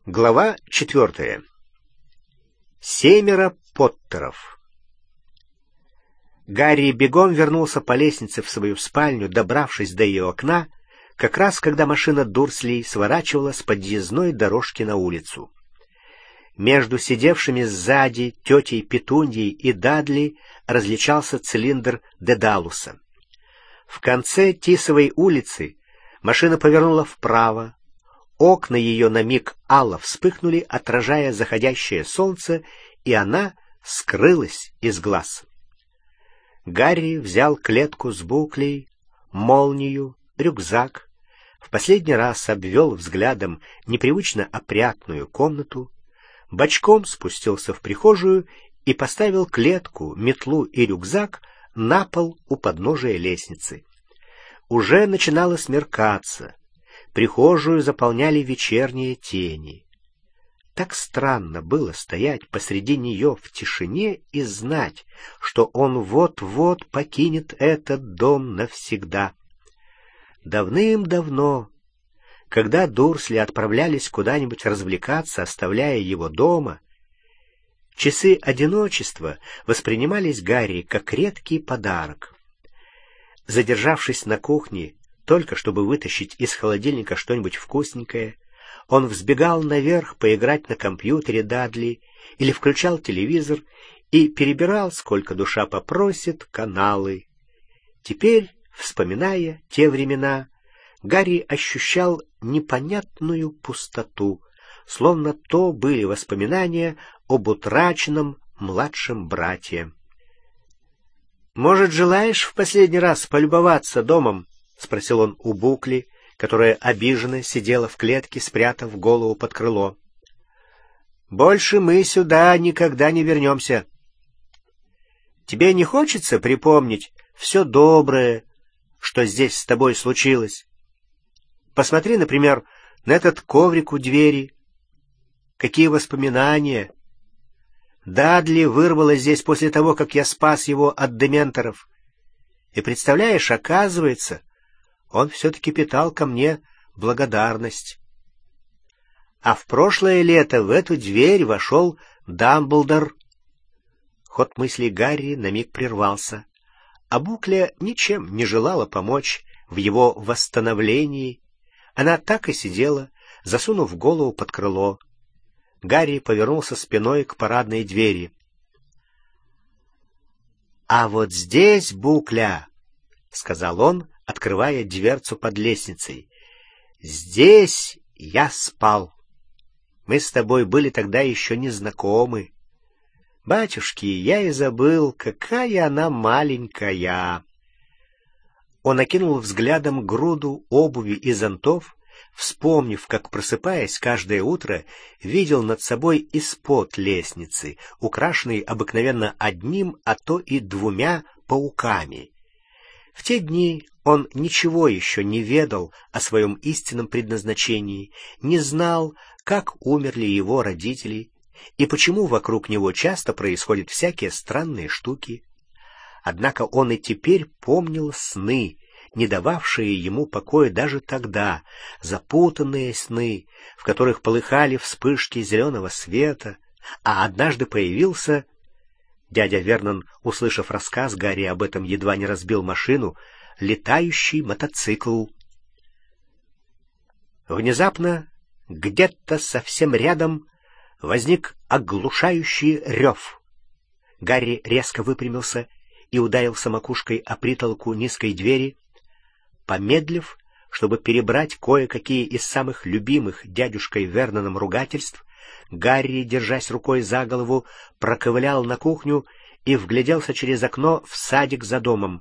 Глава 4. 7 Поттеров. Гарри бегом вернулся по лестнице в свою спальню, добравшись до ее окна, как раз когда машина Дурслей сворачивала с подъездной дорожки на улицу. Между сидевшими сзади тетей Петуньей и Дадли различался цилиндр Дедалуса. В конце Тисовой улицы машина повернула вправо. Окна ее на миг алло вспыхнули, отражая заходящее солнце, и она скрылась из глаз. Гарри взял клетку с буклей, молнию, рюкзак, в последний раз обвел взглядом непривычно опрятную комнату, бочком спустился в прихожую и поставил клетку, метлу и рюкзак на пол у подножия лестницы. Уже начинало смеркаться. Прихожую заполняли вечерние тени. Так странно было стоять посреди нее в тишине и знать, что он вот-вот покинет этот дом навсегда. Давным-давно, когда Дурсли отправлялись куда-нибудь развлекаться, оставляя его дома, часы одиночества воспринимались Гарри как редкий подарок. Задержавшись на кухне, только чтобы вытащить из холодильника что-нибудь вкусненькое, он взбегал наверх поиграть на компьютере Дадли или включал телевизор и перебирал, сколько душа попросит, каналы. Теперь, вспоминая те времена, Гарри ощущал непонятную пустоту, словно то были воспоминания об утраченном младшем брате. «Может, желаешь в последний раз полюбоваться домом?» — спросил он у Букли, которая обиженно сидела в клетке, спрятав голову под крыло. «Больше мы сюда никогда не вернемся. Тебе не хочется припомнить все доброе, что здесь с тобой случилось? Посмотри, например, на этот коврик у двери. Какие воспоминания! Дадли вырвало здесь после того, как я спас его от дементоров. И представляешь, оказывается, он все-таки питал ко мне благодарность. А в прошлое лето в эту дверь вошел Дамблдор». Ход мыслей Гарри на миг прервался, а Букля ничем не желала помочь в его восстановлении. Она так и сидела, засунув голову под крыло. Гарри повернулся спиной к парадной двери. «А вот здесь, Букля, — сказал он, открывая дверцу под лестницей, — здесь я спал. Мы с тобой были тогда еще не знакомы. Батюшки, я и забыл, какая она маленькая». Он окинул взглядом груду обуви и зонтов, вспомнив, как, просыпаясь каждое утро, видел над собой испод лестницы, украшенный обыкновенно одним, а то и двумя пауками. В те дни он ничего еще не ведал о своем истинном предназначении, не знал, как умерли его родители и почему вокруг него часто происходят всякие странные штуки. Однако он и теперь помнил сны, не дававшие ему покоя даже тогда, запутанные сны, в которых полыхали вспышки зеленого света, а однажды появился... Дядя Вернон, услышав рассказ Гарри об этом, едва не разбил машину, летающий мотоцикл. Внезапно, где-то совсем рядом, возник оглушающий рев. Гарри резко выпрямился и ударился макушкой о притолоку низкой двери. Помедлив, чтобы перебрать кое-какие из самых любимых дядюшкой Верноном ругательств, Гарри, держась рукой за голову, проковылял на кухню и вгляделся через окно в садик за домом.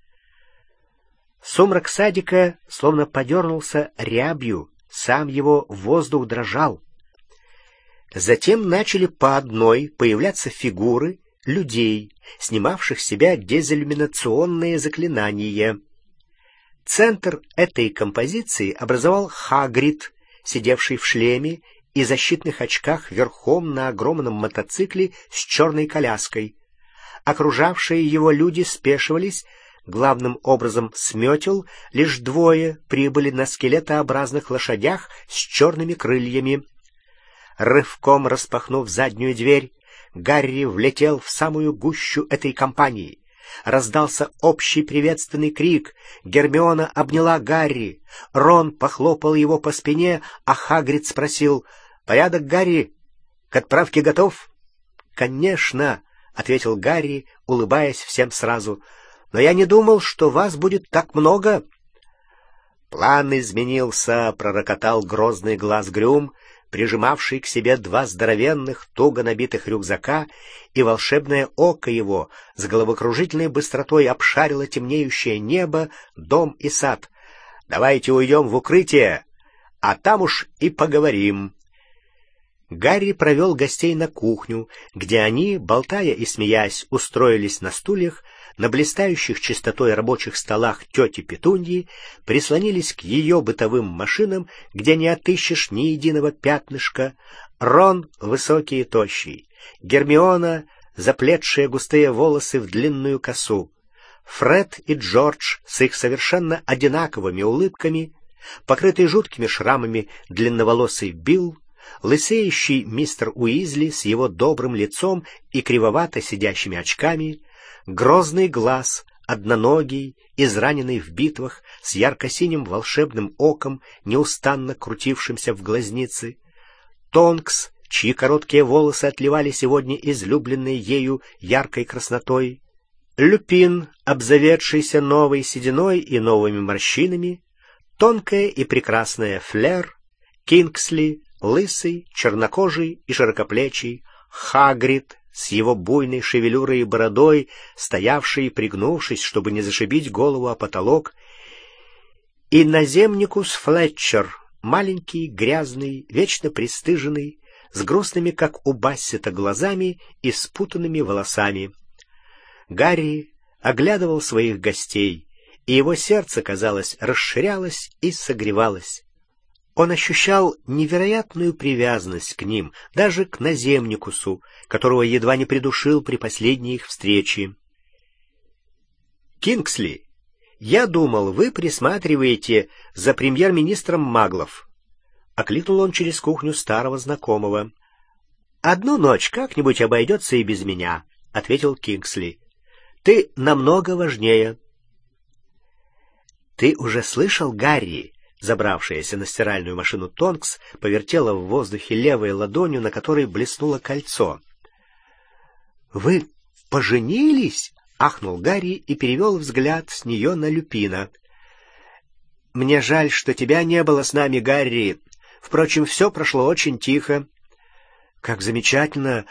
Сумрак садика словно подернулся рябью, сам его воздух дрожал. Затем начали по одной появляться фигуры людей, снимавших с себя дезиллюминационные заклинания. Центр этой композиции образовал Хагрид, сидевший в шлеме и защитных очках верхом на огромном мотоцикле с черной коляской. Окружавшие его люди спешивались, главным образом с метел, лишь двое прибыли на скелетообразных лошадях с черными крыльями. Рывком распахнув заднюю дверь, Гарри влетел в самую гущу этой компании. Раздался общий приветственный крик. Гермиона обняла Гарри. Рон похлопал его по спине, а Хагрид спросил: «Порядок, Гарри? К отправке готов?» «Конечно», — ответил Гарри, улыбаясь всем сразу. «Но я не думал, что вас будет так много». «План изменился», — пророкотал грозный глаз Грюм, прижимавший к себе два здоровенных, туго набитых рюкзака, и волшебное око его с головокружительной быстротой обшарило темнеющее небо, дом и сад. «Давайте уйдем в укрытие, а там уж и поговорим». Гарри провел гостей на кухню, где они, болтая и смеясь, устроились на стульях, на блистающих чистотой рабочих столах тети Петуньи, прислонились к ее бытовым машинам, где не отыщешь ни единого пятнышка. Рон высокий и тощий, Гермиона, заплетшие густые волосы в длинную косу, Фред и Джордж с их совершенно одинаковыми улыбками, покрытый жуткими шрамами длинноволосый Билл, лысеющий мистер Уизли с его добрым лицом и кривовато сидящими очками, грозный глаз, одноногий, израненный в битвах, с ярко-синим волшебным оком, неустанно крутившимся в глазнице, Тонкс, чьи короткие волосы отливали сегодня излюбленной ею яркой краснотой, Люпин, обзаведшийся новой сединой и новыми морщинами, тонкая и прекрасная Флер, Кингсли, лысый, чернокожий и широкоплечий, Хагрид с его буйной шевелюрой и бородой, стоявший, пригнувшись, чтобы не зашибить голову о потолок, и наземникус Флетчер, маленький, грязный, вечно пристыженный, с грустными, как у Бассета, глазами и спутанными волосами. Гарри оглядывал своих гостей, и его сердце, казалось, расширялось и согревалось. Он ощущал невероятную привязанность к ним, даже к наземникусу, которого едва не придушил при последней их встрече. «Кингсли, я думал, вы присматриваете за премьер-министром маглов», — окликнул он через кухню старого знакомого. «Одну ночь как-нибудь обойдется и без меня», — ответил Кингсли. «Ты намного важнее». «Ты уже слышал, Гарри?» Забравшаяся на стиральную машину Тонкс повертела в воздухе левой ладонью, на которой блеснуло кольцо. «Вы поженились?» — ахнул Гарри и перевел взгляд с нее на Люпина. «Мне жаль, что тебя не было с нами, Гарри. Впрочем, все прошло очень тихо». «Как замечательно!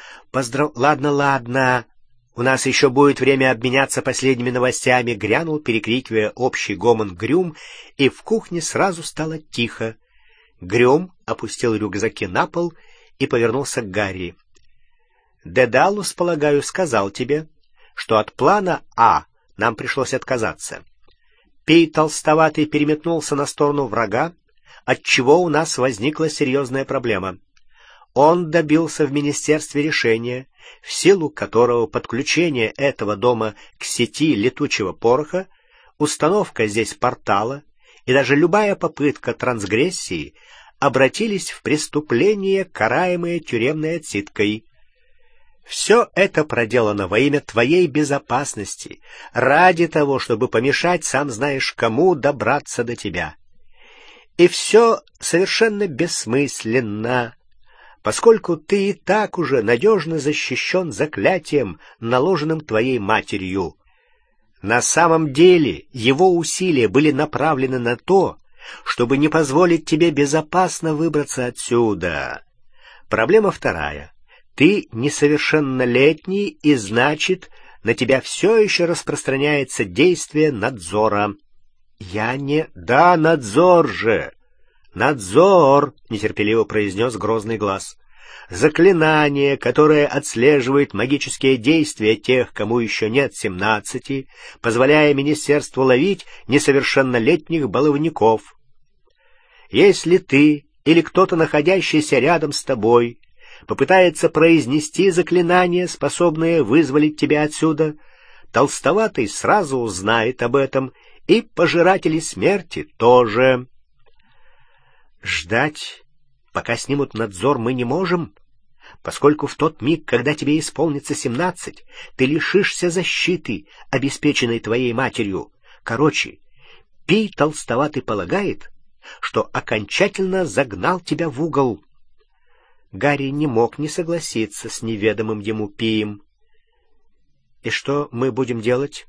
Ладно. У нас еще будет время обменяться последними новостями», — грянул, перекрикивая общий гомон Грюм, и в кухне сразу стало тихо. Грюм опустил рюкзаки на пол и повернулся к Гарри. «Дедалус, полагаю, сказал тебе, что от плана А нам пришлось отказаться. Пей толстоватый переметнулся на сторону врага, отчего у нас возникла серьезная проблема. Он добился в министерстве решения, в силу которого подключение этого дома к сети летучего пороха, установка здесь портала и даже любая попытка трансгрессии обратились в преступление, караемое тюремной отсидкой. Все это проделано во имя твоей безопасности, ради того, чтобы помешать, сам знаешь кому, добраться до тебя. И все совершенно бессмысленно, поскольку ты и так уже надежно защищен заклятием, наложенным твоей матерью. На самом деле его усилия были направлены на то, чтобы не позволить тебе безопасно выбраться отсюда. Проблема вторая. Ты несовершеннолетний, и значит, на тебя все еще распространяется действие надзора. Я не... Да, надзор же! Надзор, нетерпеливо произнес грозный глаз. Заклинание, которое отслеживает магические действия тех, кому еще нет 17, позволяя министерству ловить несовершеннолетних баловников. Если ты или кто-то, находящийся рядом с тобой, попытается произнести заклинание, способное вызволить тебя отсюда, толстоватый сразу узнает об этом, и пожиратели смерти тоже. Ждать Пока снимут надзор, мы не можем, поскольку в тот миг, когда тебе исполнится 17, ты лишишься защиты, обеспеченной твоей матерью. Короче, Пий толстоватый полагает, что окончательно загнал тебя в угол. Гарри не мог не согласиться с неведомым ему Пием. И что мы будем делать?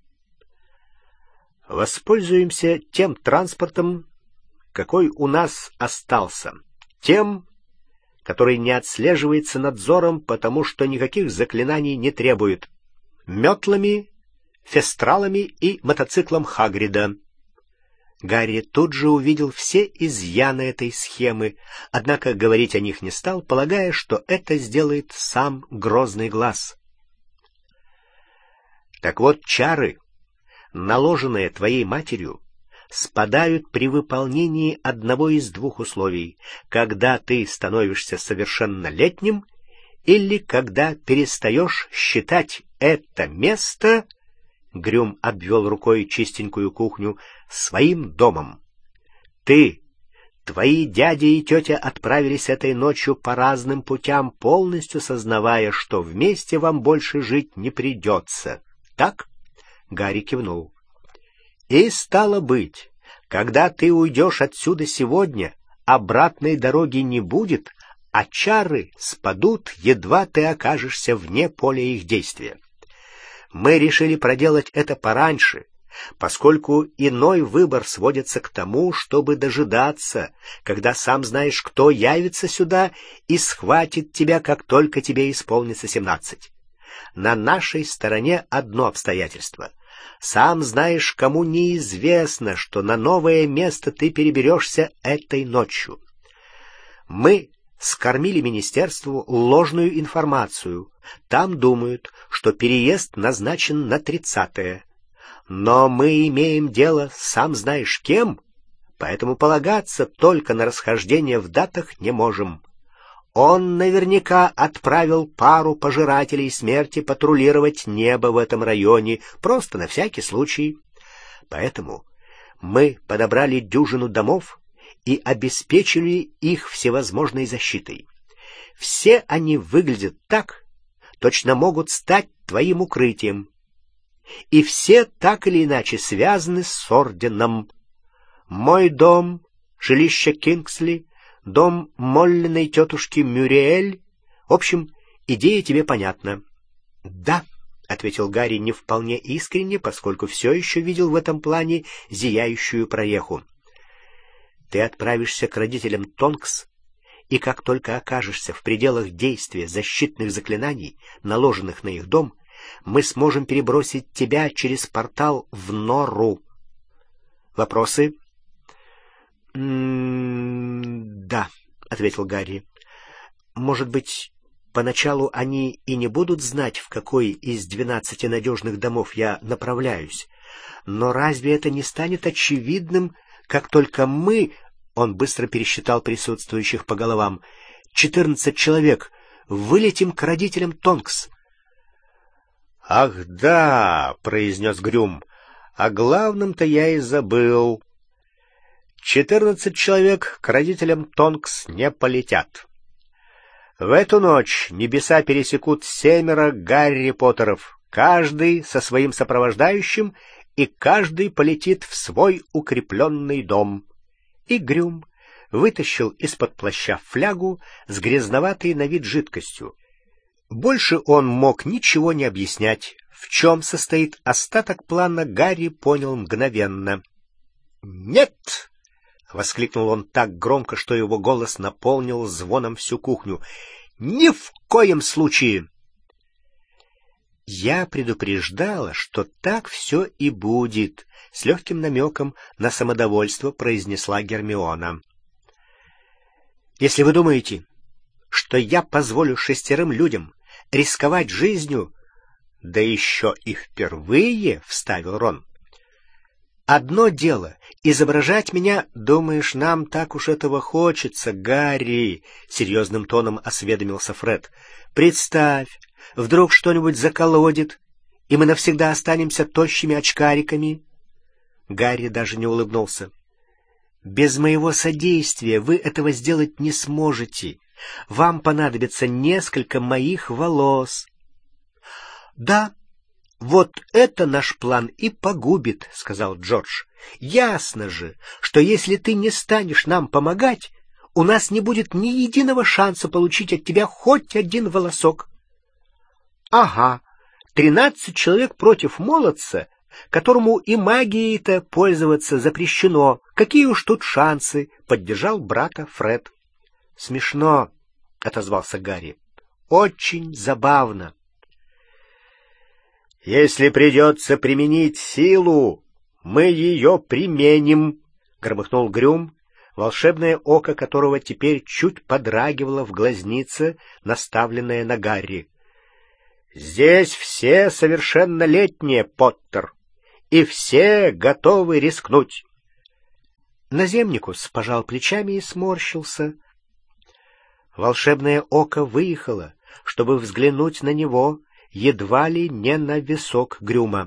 Воспользуемся тем транспортом, какой у нас остался, тем, который не отслеживается надзором, потому что никаких заклинаний не требует, метлами, фестралами и мотоциклом Хагрида. Гарри тут же увидел все изъяны этой схемы, однако говорить о них не стал, полагая, что это сделает сам Грозный Глаз. Так вот, чары, наложенные твоей матерью, спадают при выполнении одного из двух условий: когда ты становишься совершеннолетним или когда перестаешь считать это место, Грюм обвел рукой чистенькую кухню, своим домом. Ты, твои дядя и тетя отправились этой ночью по разным путям, полностью сознавая, что вместе вам больше жить не придется. Так? Гарри кивнул. И стало быть, когда ты уйдешь отсюда сегодня, обратной дороги не будет, а чары спадут, едва ты окажешься вне поля их действия. Мы решили проделать это пораньше, поскольку иной выбор сводится к тому, чтобы дожидаться, когда сам знаешь, кто явится сюда и схватит тебя, как только тебе исполнится 17. На нашей стороне одно обстоятельство. Сам знаешь, кому неизвестно, что на новое место ты переберешься этой ночью. Мы скормили министерству ложную информацию. Там думают, что переезд назначен на 30-е. Но мы имеем дело, сам знаешь кем, поэтому полагаться только на расхождение в датах не можем. Он наверняка отправил пару пожирателей смерти патрулировать небо в этом районе, просто на всякий случай. Поэтому мы подобрали дюжину домов и обеспечили их всевозможной защитой. Все они выглядят так, точно могут стать твоим укрытием. И все так или иначе связаны с орденом. Мой дом, жилище Кингсли, дом Моллиной тетушки Мюриэль. В общем, идея тебе понятна. — Да, — ответил Гарри не вполне искренне, поскольку все еще видел в этом плане зияющую проеху. — Ты отправишься к родителям Тонкс, и как только окажешься в пределах действия защитных заклинаний, наложенных на их дом, мы сможем перебросить тебя через портал в Норру. Вопросы? — Да, — ответил Гарри. — Может быть, поначалу они и не будут знать, в какой из 12 надежных домов я направляюсь. Но разве это не станет очевидным, как только мы... Он быстро пересчитал присутствующих по головам. 14 человек. Вылетим к родителям Тонкс. — Ах да, — произнес Грюм, — о главном-то я и забыл. 14 человек к родителям Тонкс не полетят. В эту ночь небеса пересекут 7 Гарри Поттеров, каждый со своим сопровождающим, и каждый полетит в свой укрепленный дом. И Грюм вытащил из-под плаща флягу с грязноватой на вид жидкостью. Больше он мог ничего не объяснять. В чем состоит остаток плана, Гарри понял мгновенно. «Нет!» — воскликнул он так громко, что его голос наполнил звоном всю кухню. «Ни в коем случае!» «Я предупреждала, что так все и будет», — с легким намеком на самодовольство произнесла Гермиона. «Если вы думаете, что я позволю 6 людям рисковать жизнью, да еще и впервые», — вставил Рон. «Одно дело — изображать меня, думаешь, нам так уж этого хочется, Гарри», — серьезным тоном осведомился Фред. «Представь, вдруг что-нибудь заколодит, и мы навсегда останемся тощими очкариками». Гарри даже не улыбнулся. Без моего содействия вы этого сделать не сможете. Вам понадобится несколько моих волос. Да, вот это наш план и погубит, сказал Джордж. Ясно же, что если ты не станешь нам помогать, у нас не будет ни единого шанса получить от тебя хоть один волосок. Ага, 13 человек против молодца, которому и магией-то пользоваться запрещено. Какие уж тут шансы, поддержал брата Фред. Смешно, отозвался Гарри. Очень забавно. Если придется применить силу, мы ее применим, громыхнул Грюм, волшебное око которого теперь чуть подрагивало в глазнице, наставленное на Гарри. Здесь все совершеннолетние, Поттер, и все готовы рискнуть. Наземникус пожал плечами и сморщился. Волшебное око выехало, чтобы взглянуть на него, едва ли не на висок Грюма.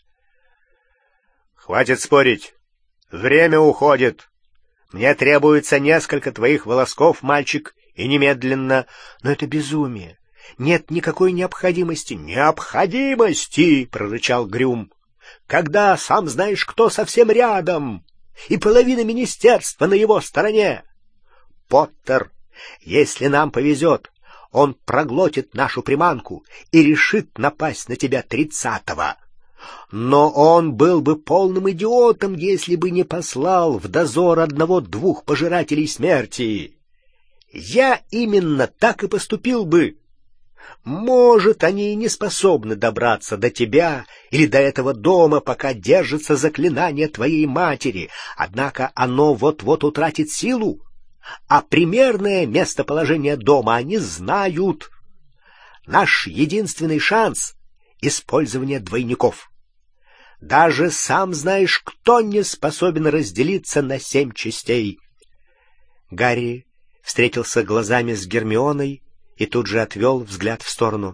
«Хватит спорить. Время уходит. Мне требуется несколько твоих волосков, мальчик, и немедленно. Но это безумие. Нет никакой необходимости». «Необходимости!» — прорычал Грюм. «Когда сам знаешь, кто совсем рядом, и половина министерства на его стороне. Поттер, если нам повезет, он проглотит нашу приманку и решит напасть на тебя 30-го. Но он был бы полным идиотом, если бы не послал в дозор 1-2 пожирателей смерти. Я именно так и поступил бы. Может, они и не способны добраться до тебя или до этого дома, пока держится заклинание твоей матери, однако оно вот-вот утратит силу, а примерное местоположение дома они знают. Наш единственный шанс — использование двойников. Даже сам знаешь, кто не способен разделиться на 7 частей. Гарри встретился глазами с Гермионой и тут же отвел взгляд в сторону.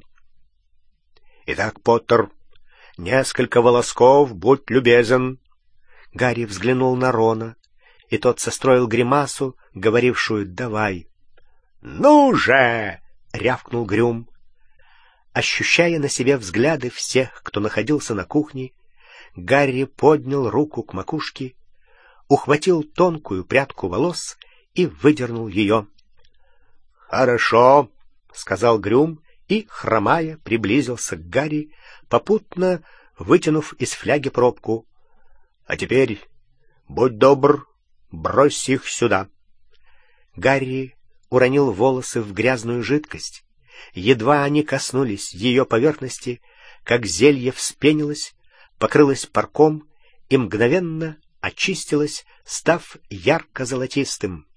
«Итак, Поттер, несколько волосков, будь любезен». Гарри взглянул на Рона, и тот состроил гримасу, говорившую «давай». «Ну же!» — рявкнул Грюм. Ощущая на себе взгляды всех, кто находился на кухне, Гарри поднял руку к макушке, ухватил тонкую прядку волос и выдернул ее. «Хорошо», — сказал Грюм и, хромая, приблизился к Гарри, попутно вытянув из фляги пробку. «А теперь, будь добр, брось их сюда». Гарри уронил волосы в грязную жидкость. Едва они коснулись ее поверхности, как зелье вспенилось, покрылось парком и мгновенно очистилось, став ярко-золотистым.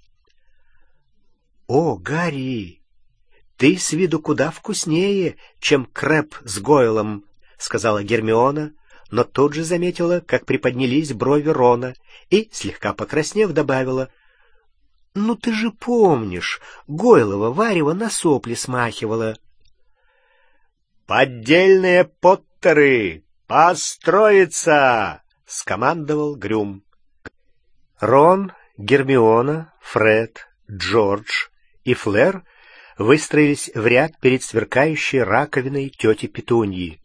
«О, Гарри, ты с виду куда вкуснее, чем Крэб с Гойлом», — сказала Гермиона, но тут же заметила, как приподнялись брови Рона, и, слегка покраснев, добавила: «Ну ты же помнишь, Гойлова варево на сопли смахивала». «Поддельные Поттеры! Построиться!» — скомандовал Грюм. Рон, Гермиона, Фред, Джордж и Флэр выстроились в ряд перед сверкающей раковиной тети Петуньи.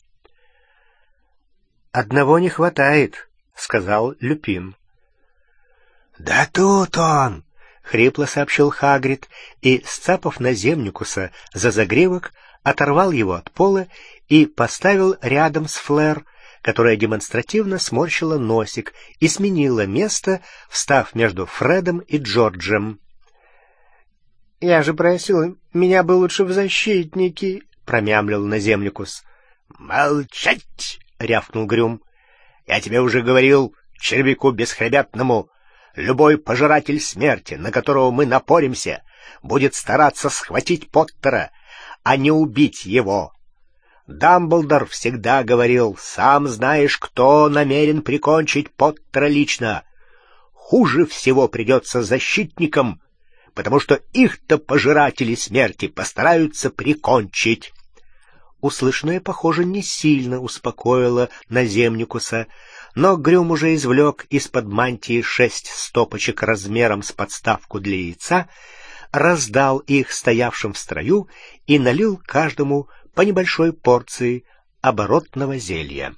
«Одного не хватает», — сказал Люпин. «Да тут он!» — хрипло сообщил Хагрид и, сцапав наземникуса за загривок, оторвал его от пола и поставил рядом с Флэр, которая демонстративно сморщила носик и сменила место, встав между Фредом и Джорджем. «Я же просил, меня бы лучше в защитники», — промямлил наземникус. «Молчать!» — рявкнул Грюм. «Я тебе уже говорил, червяку бесхребетному, любой пожиратель смерти, на которого мы напоримся, будет стараться схватить Поттера, а не убить его. Дамблдор всегда говорил, сам знаешь, кто намерен прикончить Поттера лично. Хуже всего придется защитникам, потому что их-то пожиратели смерти постараются прикончить». Услышанное, похоже, не сильно успокоило наземникуса, но Грюм уже извлек из-под мантии 6 стопочек размером с подставку для яйца, раздал их стоявшим в строю и налил каждому по небольшой порции оборотного зелья.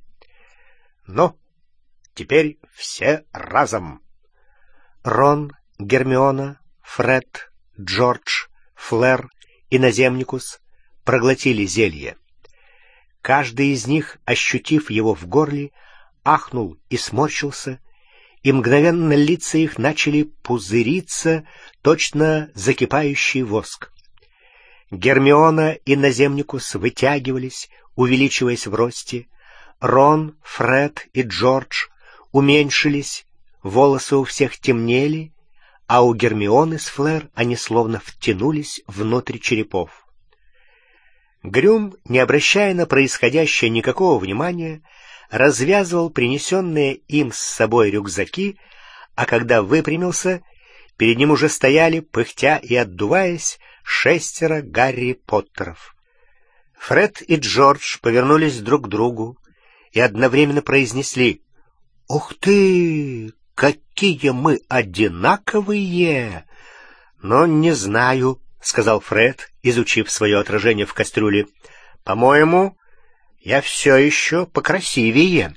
«Ну, теперь все разом!» Рон, Гермиона, Фред, Джордж, Флэр и Наземникус проглотили зелье. Каждый из них, ощутив его в горле, ахнул и сморщился, и мгновенно лица их начали пузыриться, точно закипающий воск. Гермиона и Наземникус вытягивались, увеличиваясь в росте. Рон, Фред и Джордж уменьшились, волосы у всех темнели, а у Гермионы с Флэр они словно втянулись внутрь черепов. Грюм, не обращая на происходящее никакого внимания, развязывал принесенные им с собой рюкзаки, а когда выпрямился, перед ним уже стояли, пыхтя и отдуваясь, 6 Гарри Поттеров. Фред и Джордж повернулись друг к другу и одновременно произнесли: «Ух ты! Какие мы одинаковые!» «Но не знаю», — сказал Фред, изучив свое отражение в кастрюле. «По-моему, я все еще покрасивее».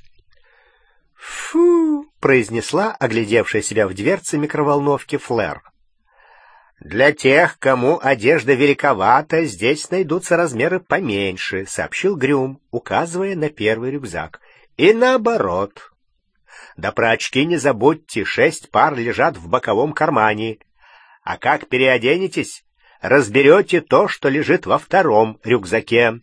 «Фу!» — произнесла оглядевшая себя в дверце микроволновки Флэр. «Для тех, кому одежда великовата, здесь найдутся размеры поменьше», — сообщил Грюм, указывая на первый рюкзак. «И наоборот. Да про очки не забудьте, 6 пар лежат в боковом кармане. А как переоденетесь, разберете то, что лежит во втором рюкзаке».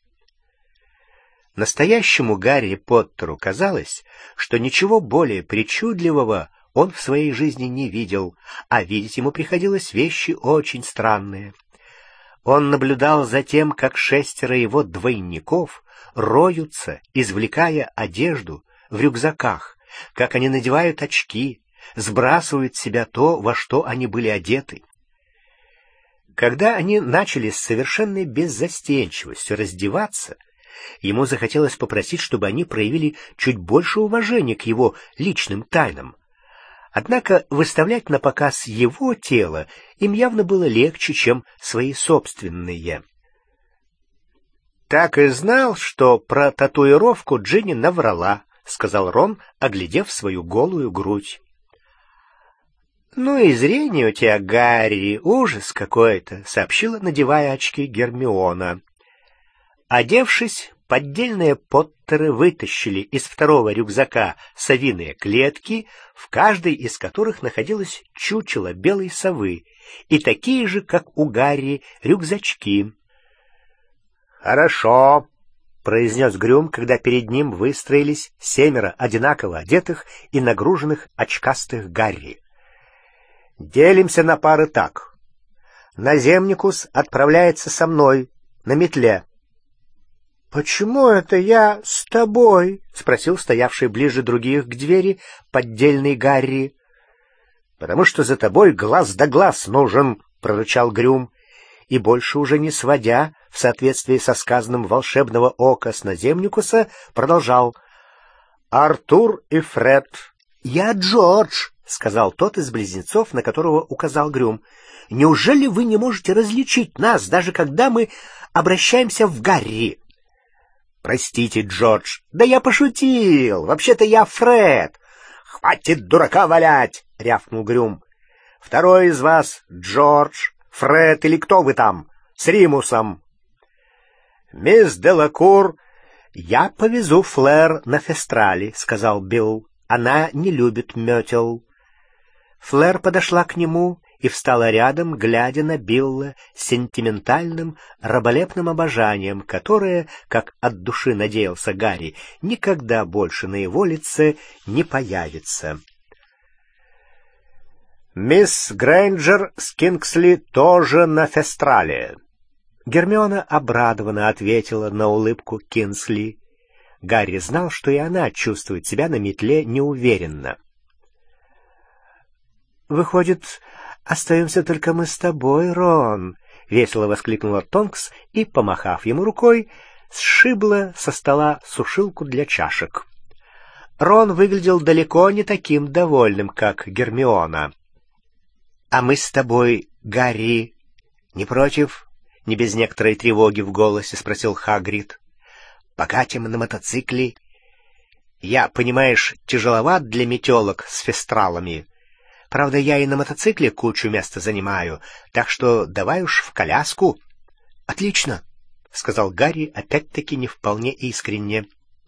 Настоящему Гарри Поттеру казалось, что ничего более причудливого он в своей жизни не видел, а видеть ему приходилось вещи очень странные. Он наблюдал за тем, как 6 его двойников роются, извлекая одежду в рюкзаках, как они надевают очки, сбрасывают с себя то, во что они были одеты. Когда они начали с совершенной беззастенчивостью раздеваться, ему захотелось попросить, чтобы они проявили чуть больше уважения к его личным тайнам. Однако выставлять на показ его тело им явно было легче, чем свои собственные. «Так и знал, что про татуировку Джинни наврала», — сказал Рон, оглядев свою голую грудь. «Ну и зрение у тебя, Гарри, ужас какой-то», — сообщила, надевая очки, Гермиона. Одевшись, поддельные Поттеры вытащили из второго рюкзака совиные клетки, в каждой из которых находилось чучело белой совы, и такие же, как у Гарри, рюкзачки. «Хорошо», — произнес Грюм, когда перед ним выстроились 7 одинаково одетых и нагруженных очкастых Гарри. «Делимся на пары так. Наземникус отправляется со мной на метле». «Почему это я с тобой?» — спросил стоявший ближе других к двери поддельный Гарри. «Потому что за тобой глаз да глаз нужен», — прорычал Грюм, и больше уже не сводя, в соответствии со сказанным волшебного ока с Наземникуса, продолжал: «Артур и Фред». «Я Джордж», — сказал тот из близнецов, на которого указал Грюм. «Неужели вы не можете различить нас, даже когда мы обращаемся в Гарри?» «Простите, Джордж, да я пошутил. Вообще-то я Фред». «Хватит дурака валять!» — рявкнул Грюм. «Второй из вас — Джордж, Фред или кто вы там, с Римусом?» «Мисс Делакур...» «Я повезу Флэр на Фестрали», — сказал Билл. «Она не любит метел». Флэр подошла к нему и встала рядом, глядя на Билла с сентиментальным, раболепным обожанием, которое, как от души надеялся Гарри, никогда больше на его лице не появится. «Мисс Грейнджер с Кингсли тоже на Фестрале». Гермиона обрадованно ответила на улыбку Кингсли. Гарри знал, что и она чувствует себя на метле неуверенно. «Выходит, остаемся только мы с тобой, Рон», — весело воскликнула Тонкс и, помахав ему рукой, сшибла со стола сушилку для чашек. Рон выглядел далеко не таким довольным, как Гермиона. «А мы с тобой, Гарри, не против?» — не без некоторой тревоги в голосе спросил Хагрид. «Покатим на мотоцикле. Я, понимаешь, тяжеловат для метелок с фестралами. Правда, я и на мотоцикле кучу места занимаю, так что давай уж в коляску». «Отлично», — сказал Гарри, опять-таки не вполне искренне.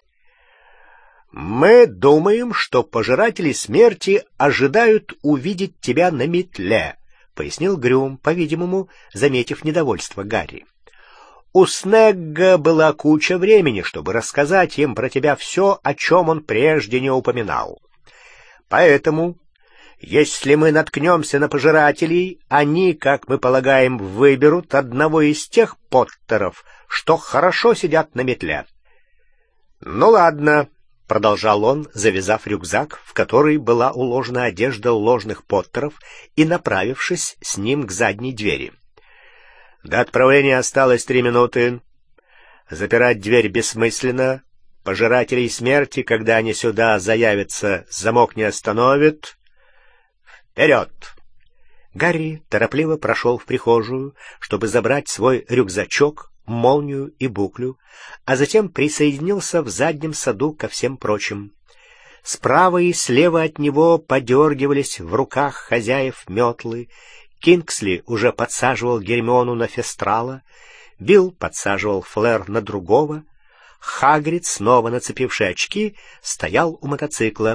«Мы думаем, что пожиратели смерти ожидают увидеть тебя на метле», — пояснил Грюм, по-видимому, заметив недовольство Гарри. «У Снегга была куча времени, чтобы рассказать им про тебя все, о чем он прежде не упоминал. Поэтому, если мы наткнемся на пожирателей, они, как мы полагаем, выберут одного из тех Поттеров, что хорошо сидят на метле». «Ну ладно», — продолжал он, завязав рюкзак, в который была уложена одежда ложных Поттеров, и направившись с ним к задней двери. «До отправления осталось 3 минуты. Запирать дверь бессмысленно. Пожирателей смерти, когда они сюда заявятся, замок не остановит. Вперед!» Гарри торопливо прошел в прихожую, чтобы забрать свой рюкзачок, молнию и буклю, а затем присоединился в заднем саду ко всем прочим. Справа и слева от него подергивались в руках хозяев метлы. Кингсли уже подсаживал Гермиону на фестрала, Билл подсаживал Флэр на другого, Хагрид, снова нацепивший очки, стоял у мотоцикла.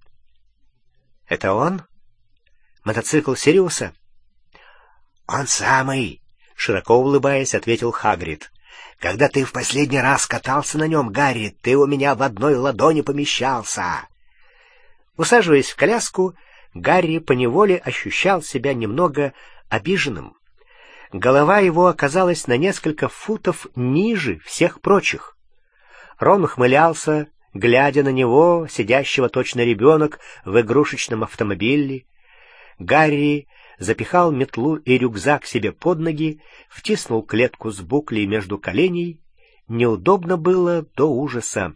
«Это он? Мотоцикл Сириуса?» «Он самый!» — широко улыбаясь, ответил Хагрид. «Когда ты в последний раз катался на нем, Гарри, ты у меня в одной ладони помещался». Усаживаясь в коляску, Гарри поневоле ощущал себя немного обиженным. Голова его оказалась на несколько футов ниже всех прочих. Рон ухмылялся, глядя на него, сидящего точно ребенок в игрушечном автомобиле. Гарри запихал метлу и рюкзак себе под ноги, втиснул клетку с буклей между коленей. Неудобно было до ужаса.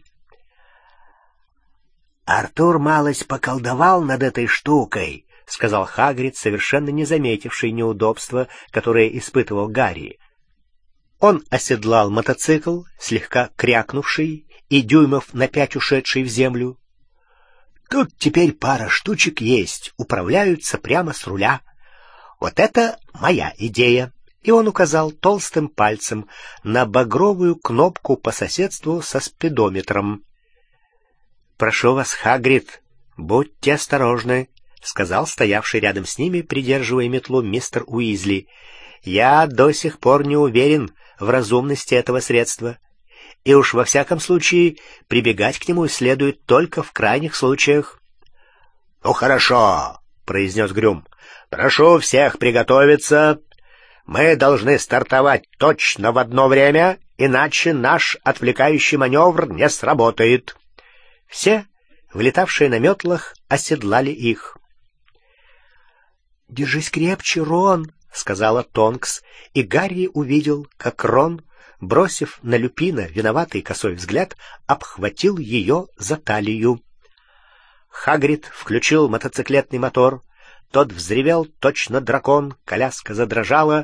«Артур малость поколдовал над этой штукой», — сказал Хагрид, совершенно не заметивший неудобства, которое испытывал Гарри. Он оседлал мотоцикл, слегка крякнувший и дюймов на 5 ушедший в землю. «Тут теперь пара штучек есть, управляются прямо с руля. Вот это моя идея». И он указал толстым пальцем на багровую кнопку по соседству со спидометром. «Прошу вас, Хагрид, будьте осторожны», — сказал стоявший рядом с ними, придерживая метлу, мистер Уизли. «Я до сих пор не уверен в разумности этого средства, и уж во всяком случае прибегать к нему следует только в крайних случаях». «Ну хорошо», — произнес Грюм. «Прошу всех приготовиться. Мы должны стартовать точно в одно время, иначе наш отвлекающий маневр не сработает». Все, влетавшие на метлах, оседлали их. «Держись крепче, Рон», — сказала Тонкс, и Гарри увидел, как Рон, бросив на Люпина виноватый косой взгляд, обхватил ее за талию. Хагрид включил мотоциклетный мотор. Тот взревел точно дракон, коляска задрожала.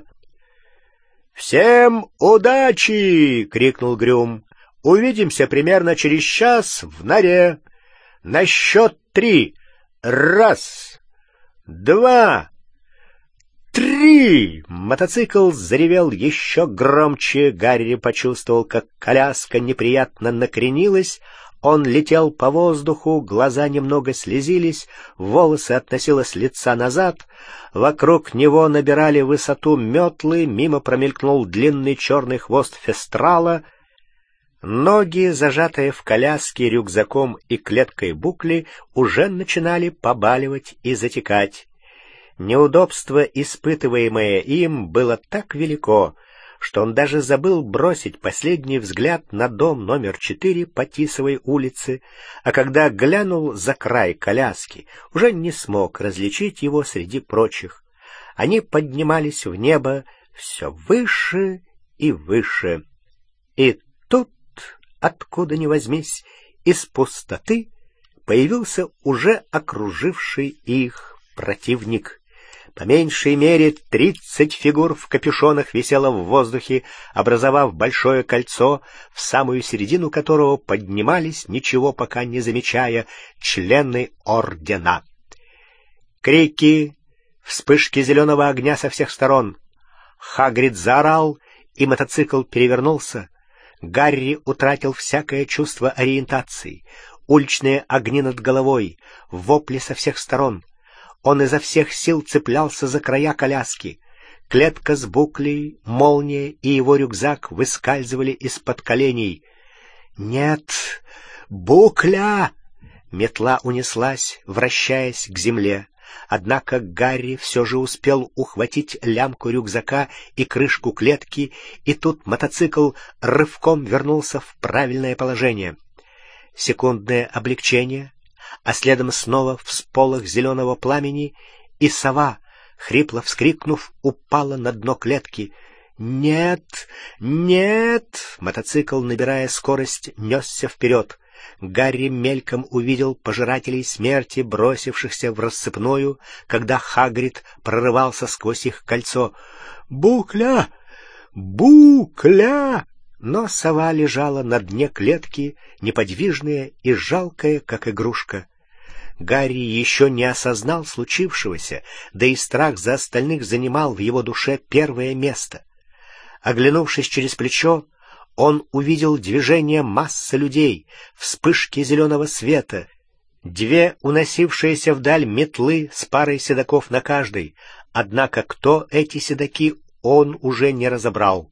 «Всем удачи!» — крикнул Грюм. «Увидимся примерно через час в норе. На счет 3. 1, 2, 3!» Мотоцикл заревел еще громче. Гарри почувствовал, как коляска неприятно накренилась. Он летел по воздуху, глаза немного слезились, волосы относило с лица назад. Вокруг него набирали высоту метлы, мимо промелькнул длинный черный хвост фестрала. Ноги, зажатые в коляске рюкзаком и клеткой букли, уже начинали побаливать и затекать. Неудобство, испытываемое им, было так велико, что он даже забыл бросить последний взгляд на дом номер 4 по Тисовой улице, а когда глянул за край коляски, уже не смог различить его среди прочих. Они поднимались в небо все выше и выше. И тут, откуда ни возьмись, из пустоты появился уже окруживший их противник. По меньшей мере 30 фигур в капюшонах висело в воздухе, образовав большое кольцо, в самую середину которого поднимались, ничего пока не замечая, члены ордена. Крики, вспышки зеленого огня со всех сторон. Хагрид заорал, и мотоцикл перевернулся. Гарри утратил всякое чувство ориентации. Уличные огни над головой, вопли со всех сторон. Он изо всех сил цеплялся за края коляски. Клетка с буклей, молния и его рюкзак выскальзывали из-под коленей. «Нет! Букля!» Метла унеслась, вращаясь к земле. Однако Гарри все же успел ухватить лямку рюкзака и крышку клетки, и тут мотоцикл рывком вернулся в правильное положение. Секундное облегчение, а следом снова всполох зеленого пламени, и сова, хрипло вскрикнув, упала на дно клетки. «Нет! Нет!» Мотоцикл, набирая скорость, несся вперед. Гарри мельком увидел пожирателей смерти, бросившихся в рассыпную, когда Хагрид прорывался сквозь их кольцо. «Букля! Букля!» Но сова лежала на дне клетки, неподвижная и жалкая, как игрушка. Гарри еще не осознал случившегося, да и страх за остальных занимал в его душе первое место. Оглянувшись через плечо, он увидел движение массы людей, вспышки зеленого света, 2 уносившиеся вдаль метлы с парой седаков на каждой, однако кто эти седаки, он уже не разобрал.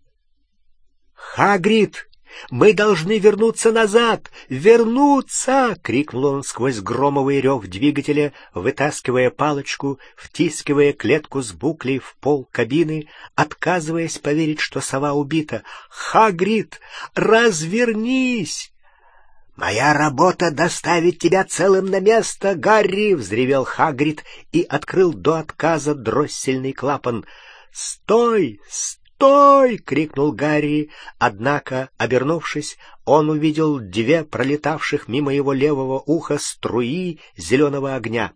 «Хагрид! Мы должны вернуться назад! Вернуться!» — крикнул он сквозь громовый рев двигателя, вытаскивая палочку, втискивая клетку с буклей в пол кабины, отказываясь поверить, что сова убита. «Хагрид, развернись!» «Моя работа — доставить тебя целым на место, Гарри!» — взревел Хагрид и открыл до отказа дроссельный клапан. «Стой! «Стой!» — крикнул Гарри, однако, обернувшись, он увидел 2 пролетавших мимо его левого уха струи зеленого огня.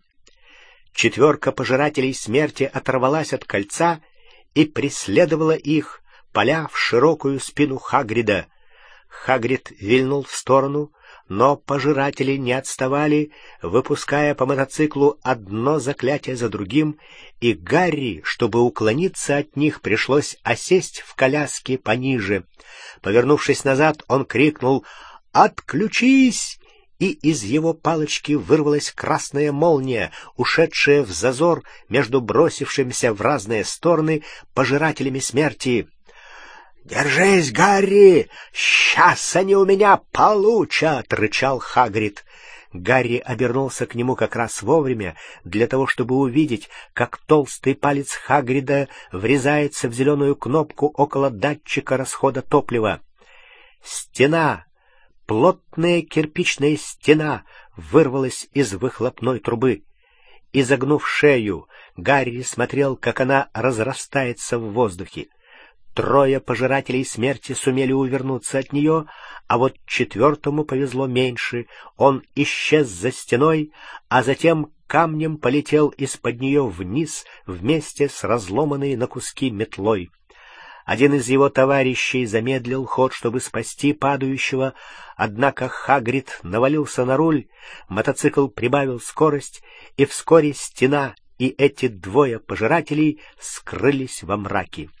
4 пожирателей смерти оторвалась от кольца и преследовала их, поля в широкую спину Хагрида. Хагрид вильнул в сторону, но пожиратели не отставали, выпуская по мотоциклу одно заклятие за другим, и Гарри, чтобы уклониться от них, пришлось осесть в коляске пониже. Повернувшись назад, он крикнул «Отключись!», и из его палочки вырвалась красная молния, ушедшая в зазор между бросившимися в разные стороны пожирателями смерти. «Держись, Гарри! Сейчас они у меня получат!» — рычал Хагрид. Гарри обернулся к нему как раз вовремя, для того, чтобы увидеть, как толстый палец Хагрида врезается в зеленую кнопку около датчика расхода топлива. Стена, плотная кирпичная стена, вырвалась из выхлопной трубы. Изогнув шею, Гарри смотрел, как она разрастается в воздухе. 3 пожирателей смерти сумели увернуться от нее, а вот 4-му повезло меньше. Он исчез за стеной, а затем камнем полетел из-под нее вниз вместе с разломанной на куски метлой. Один из его товарищей замедлил ход, чтобы спасти падающего, однако Хагрид навалился на руль, мотоцикл прибавил скорость, и вскоре стена и эти 2 пожирателей скрылись во мраке.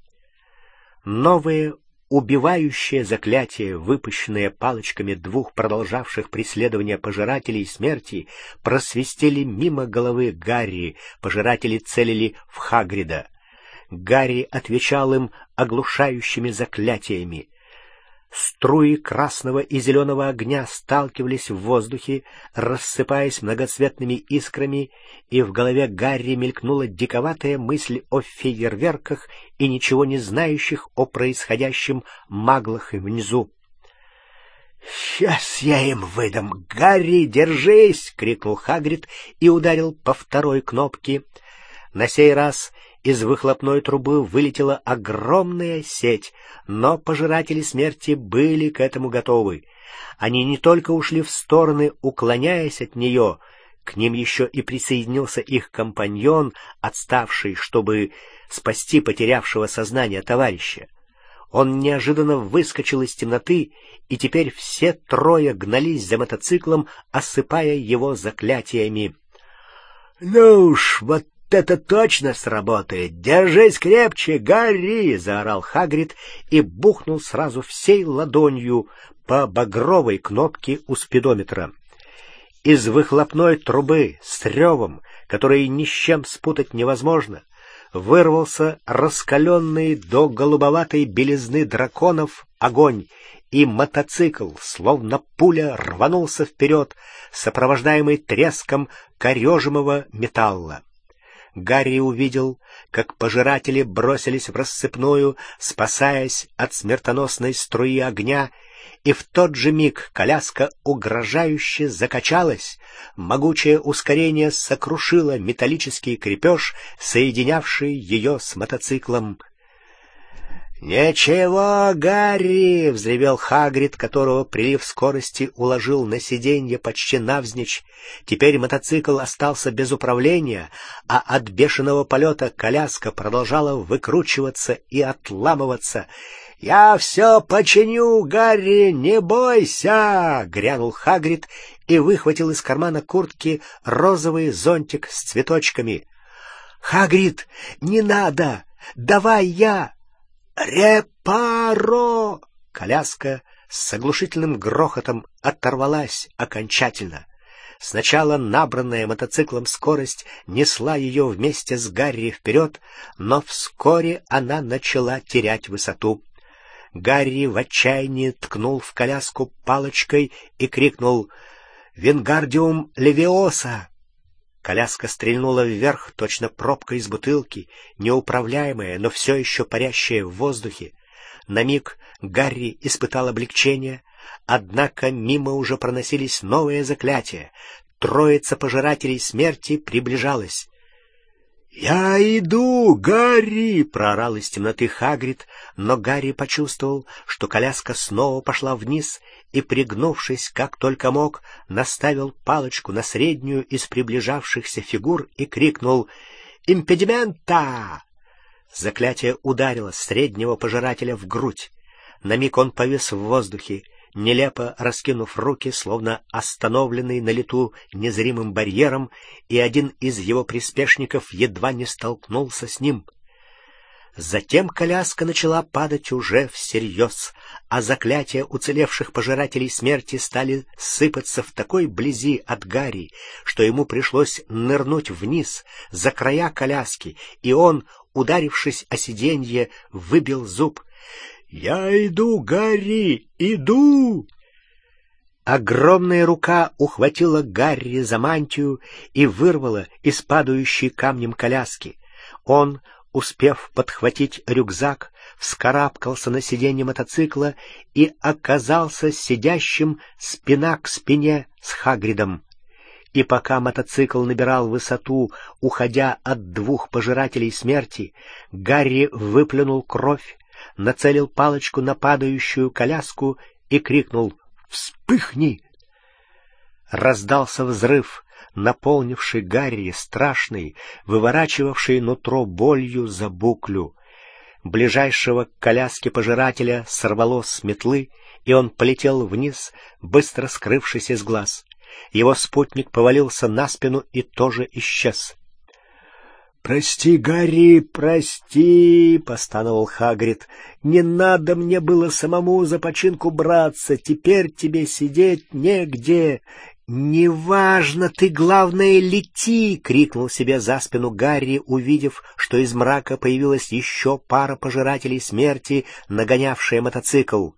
Новые убивающее заклятие, выпущенное палочками 2 продолжавших преследование пожирателей смерти, просвистели мимо головы Гарри. Пожиратели целили в Хагрида. Гарри отвечал им оглушающими заклятиями. Струи красного и зеленого огня сталкивались в воздухе, рассыпаясь многоцветными искрами, и в голове Гарри мелькнула диковатая мысль о фейерверках и ничего не знающих о происходящем маглах внизу. «Сейчас я им выдам! Гарри, держись!» — крикнул Хагрид и ударил по 2-й кнопке. На сей раз Из выхлопной трубы вылетела огромная сеть, но пожиратели смерти были к этому готовы. Они не только ушли в стороны, уклоняясь от нее, к ним еще и присоединился их компаньон, отставший, чтобы спасти потерявшего сознание товарища. Он неожиданно выскочил из темноты, и теперь все трое гнались за мотоциклом, осыпая его заклятиями. — Ну уж, вот это точно сработает! Держись крепче, Гарри! — заорал Хагрид и бухнул сразу всей ладонью по багровой кнопке у спидометра. Из выхлопной трубы с ревом, который ни с чем спутать невозможно, вырвался раскаленный до голубоватой белизны драконов огонь, и мотоцикл, словно пуля, рванулся вперед, сопровождаемый треском корежимого металла. Гарри увидел, как пожиратели бросились в рассыпную, спасаясь от смертоносной струи огня, и в тот же миг коляска угрожающе закачалась, могучее ускорение сокрушило металлический крепеж, соединявший ее с мотоциклом. «Ничего, Гарри!» — взревел Хагрид, которого прилив скорости уложил на сиденье почти навзничь. Теперь мотоцикл остался без управления, а от бешеного полета коляска продолжала выкручиваться и отламываться. «Я все починю, Гарри, не бойся!» — грянул Хагрид и выхватил из кармана куртки розовый зонтик с цветочками. «Хагрид, не надо! Давай я!» «Репаро!» Коляска с оглушительным грохотом оторвалась окончательно. Сначала набранная мотоциклом скорость несла ее вместе с Гарри вперед, но вскоре она начала терять высоту. Гарри в отчаянии ткнул в коляску палочкой и крикнул «Вингардиум левиоса!». Коляска стрельнула вверх, точно пробка из бутылки, неуправляемая, но все еще парящая в воздухе. На миг Гарри испытал облегчение, однако мимо уже проносились новые заклятия. Троица пожирателей смерти приближалась. «Я иду, Гарри!» — проорал из темноты Хагрид, но Гарри почувствовал, что коляска снова пошла вниз и, пригнувшись как только мог, наставил палочку на среднюю из приближавшихся фигур и крикнул «Импедимента!». Заклятие ударило среднего пожирателя в грудь. На миг он повис в воздухе, нелепо раскинув руки, словно остановленный на лету незримым барьером, и один из его приспешников едва не столкнулся с ним. Затем коляска начала падать уже всерьез, а заклятия уцелевших пожирателей смерти стали сыпаться в такой близи от Гарри, что ему пришлось нырнуть вниз, за края коляски, и он, ударившись о сиденье, выбил зуб. «Я иду, Гарри, иду!» Огромная рука ухватила Гарри за мантию и вырвала из падающей камнем коляски. Он, успев подхватить рюкзак, вскарабкался на сиденье мотоцикла и оказался сидящим спина к спине с Хагридом. И пока мотоцикл набирал высоту, уходя от двух пожирателей смерти, Гарри выплюнул кровь, нацелил палочку на падающую коляску и крикнул «Вспыхни!». Раздался взрыв, наполнивший Гарри страшной, выворачивавшей нутро болью за буклю. Ближайшего к коляске пожирателя сорвало с метлы, и он полетел вниз, быстро скрывшись из глаз. Его спутник повалился на спину и тоже исчез. «Прости, Гарри, прости!» — постановал Хагрид. «Не надо мне было самому за починку браться, теперь тебе сидеть негде!» «Неважно, ты, главное, лети!» — крикнул себе за спину Гарри, увидев, что из мрака появилась еще пара пожирателей смерти, нагонявшая мотоцикл.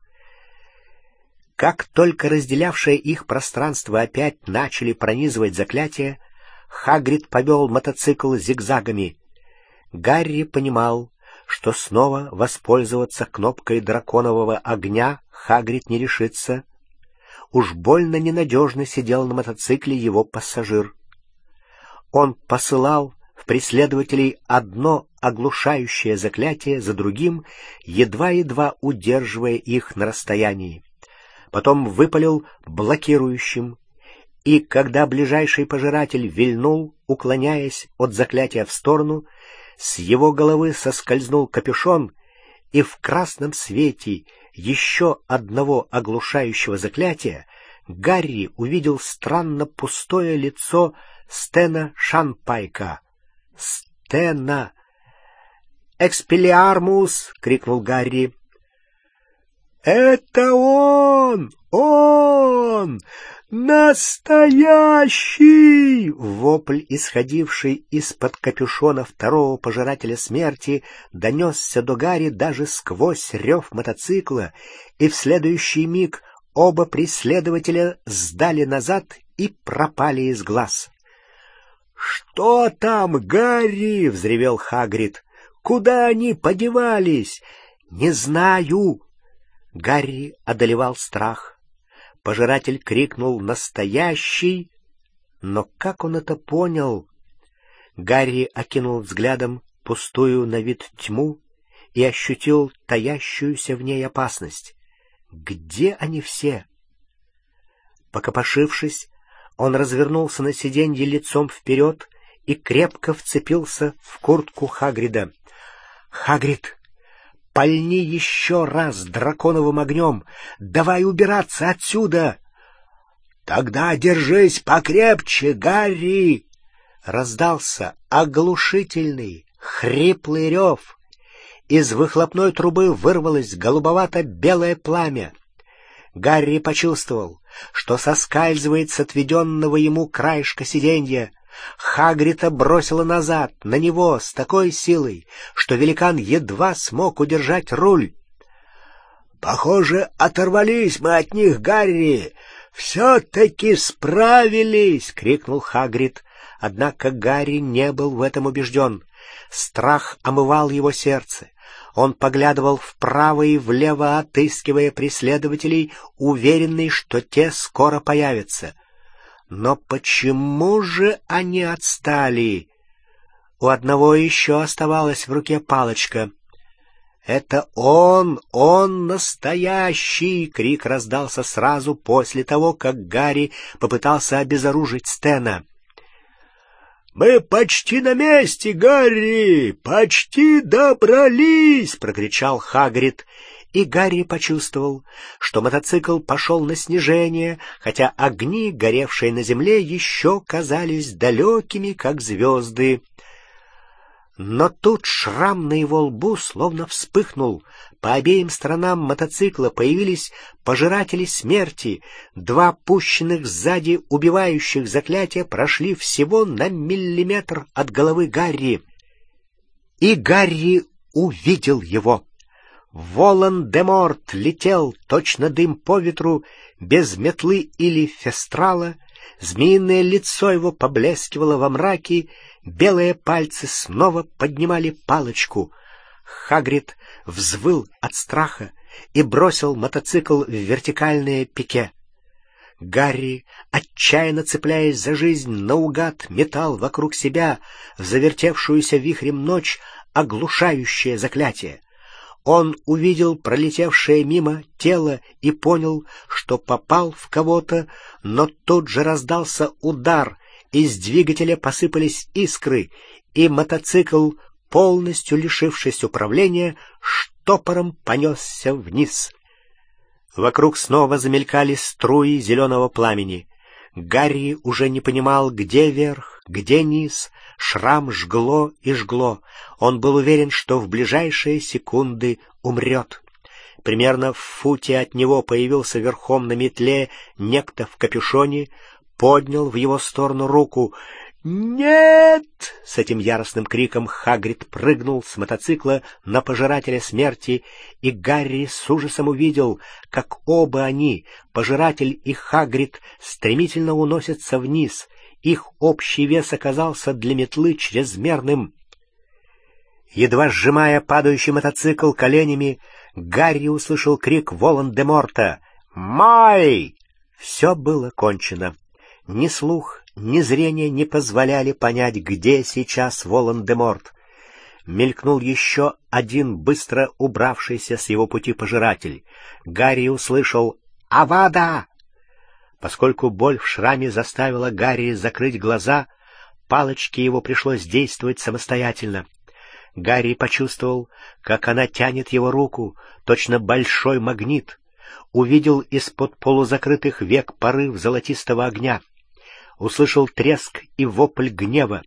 Как только разделявшее их пространство опять начали пронизывать заклятия, Хагрид повел мотоцикл зигзагами. Гарри понимал, что снова воспользоваться кнопкой драконового огня Хагрид не решится. Уж больно ненадежно сидел на мотоцикле его пассажир. Он посылал в преследователей одно оглушающее заклятие за другим, едва-едва удерживая их на расстоянии. Потом выпалил блокирующим, и когда ближайший пожиратель вильнул, уклоняясь от заклятия в сторону, с его головы соскользнул капюшон, и в красном свете еще одного оглушающего заклятия Гарри увидел странно пустое лицо Стена Шанпайка. «Стена!» «Экспеллиармус!» — крикнул Гарри. «Это он! Он! Настоящий!» Вопль, исходивший из-под капюшона второго пожирателя смерти, донесся до Гарри даже сквозь рев мотоцикла, и в следующий миг оба преследователя сдали назад и пропали из глаз. «Что там, Гарри?» — взревел Хагрид. «Куда они подевались?» «Не знаю». Гарри одолевал страх. Пожиратель крикнул «Настоящий!», но как он это понял? Гарри окинул взглядом пустую на вид тьму и ощутил таящуюся в ней опасность. Где они все? Покопошившись, он развернулся на сиденье лицом вперед и крепко вцепился в куртку Хагрида. «Хагрид, пальни еще раз драконовым огнем! Давай убираться отсюда!» «Тогда держись покрепче, Гарри!» Раздался оглушительный, хриплый рев. Из выхлопной трубы вырвалось голубовато-белое пламя. Гарри почувствовал, что соскальзывает с отведенного ему краешка сиденья. Хагрида бросило назад, на него, с такой силой, что великан едва смог удержать руль. «Похоже, оторвались мы от них, Гарри! Все-таки справились!» — крикнул Хагрид. Однако Гарри не был в этом убежден. Страх омывал его сердце. Он поглядывал вправо и влево, отыскивая преследователей, уверенный, что те скоро появятся. Но почему же они отстали? У одного еще оставалась в руке палочка. «Это он настоящий!» — крик раздался сразу после того, как Гарри попытался обезоружить Стена. «Мы почти на месте, Гарри! Почти добрались!» — прокричал Хагрид. И Гарри почувствовал, что мотоцикл пошел на снижение, хотя огни, горевшие на земле, еще казались далекими, как звезды. Но тут шрам на его лбу словно вспыхнул. По обеим сторонам мотоцикла появились пожиратели смерти. Два пущенных сзади убивающих заклятия прошли всего на миллиметр от головы Гарри. И Гарри увидел его. Волан-де-Морт летел, точно дым по ветру, без метлы или фестрала. Змеиное лицо его поблескивало во мраке, белые пальцы снова поднимали палочку. Хагрид взвыл от страха и бросил мотоцикл в вертикальное пике. Гарри, отчаянно цепляясь за жизнь, наугад метал вокруг себя в завертевшуюся вихрем ночь оглушающее заклятие. Он увидел пролетевшее мимо тело и понял, что попал в кого-то, но тут же раздался удар, из двигателя посыпались искры, и мотоцикл, полностью лишившись управления, штопором понесся вниз. Вокруг снова замелькали струи зеленого пламени. Гарри уже не понимал, где верх, где низ. Шрам жгло и жгло. Он был уверен, что в ближайшие секунды умрет. Примерно в футе от него появился верхом на метле некто в капюшоне, поднял в его сторону руку. «Нет!» — с этим яростным криком Хагрид прыгнул с мотоцикла на пожирателя смерти, и Гарри с ужасом увидел, как оба они, пожиратель и Хагрид, стремительно уносятся вниз. Их общий вес оказался для метлы чрезмерным. Едва сжимая падающий мотоцикл коленями, Гарри услышал крик Волан-де-Морта: «Май!» Все было кончено. Ни слух, ни зрение не позволяли понять, где сейчас Волан-де-Морт. Мелькнул еще один быстро убравшийся с его пути пожиратель. Гарри услышал «Авада!». Поскольку боль в шраме заставила Гарри закрыть глаза, палочке его пришлось действовать самостоятельно. Гарри почувствовал, как она тянет его руку, точно большой магнит. Увидел из-под полузакрытых век порыв золотистого огня. Услышал треск и вопль гнева.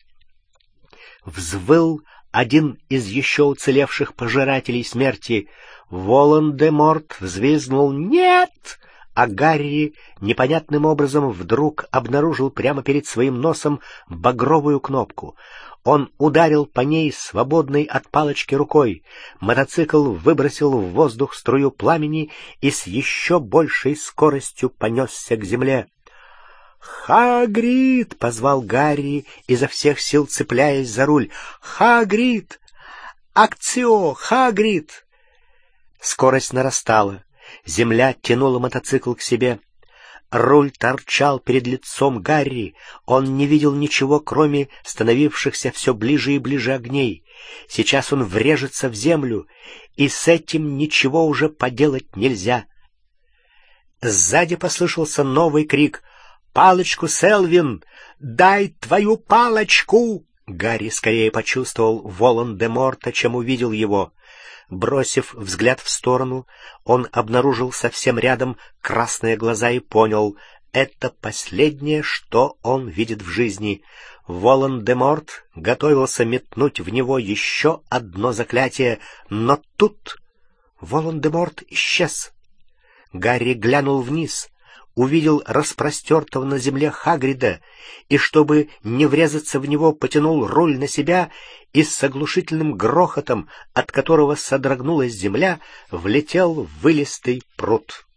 Взвыл один из еще уцелевших пожирателей смерти. Волан-де-Морт взвизгнул «Нет!», а Гарри непонятным образом вдруг обнаружил прямо перед своим носом багровую кнопку. Он ударил по ней свободной от палочки рукой. Мотоцикл выбросил в воздух струю пламени и с еще большей скоростью понесся к земле. «Хагрид!» — позвал Гарри, изо всех сил цепляясь за руль. «Хагрид! Акцио! Хагрид!» Скорость нарастала. Земля тянула мотоцикл к себе. Руль торчал перед лицом Гарри. Он не видел ничего, кроме становившихся все ближе и ближе огней. Сейчас он врежется в землю, и с этим ничего уже поделать нельзя. Сзади послышался новый крик. «Палочку, Селвин! Дай твою палочку!» Гарри скорее почувствовал Волан-де-Морта, чем увидел его. Бросив взгляд в сторону, он обнаружил совсем рядом красные глаза и понял — это последнее, что он видит в жизни. Волан-де-Морт готовился метнуть в него еще одно заклятие, но тут Волан-де-Морт исчез. Гарри глянул вниз, увидел распростертого на земле Хагрида и, чтобы не врезаться в него, потянул руль на себя и с оглушительным грохотом, от которого содрогнулась земля, влетел в вылистый пруд.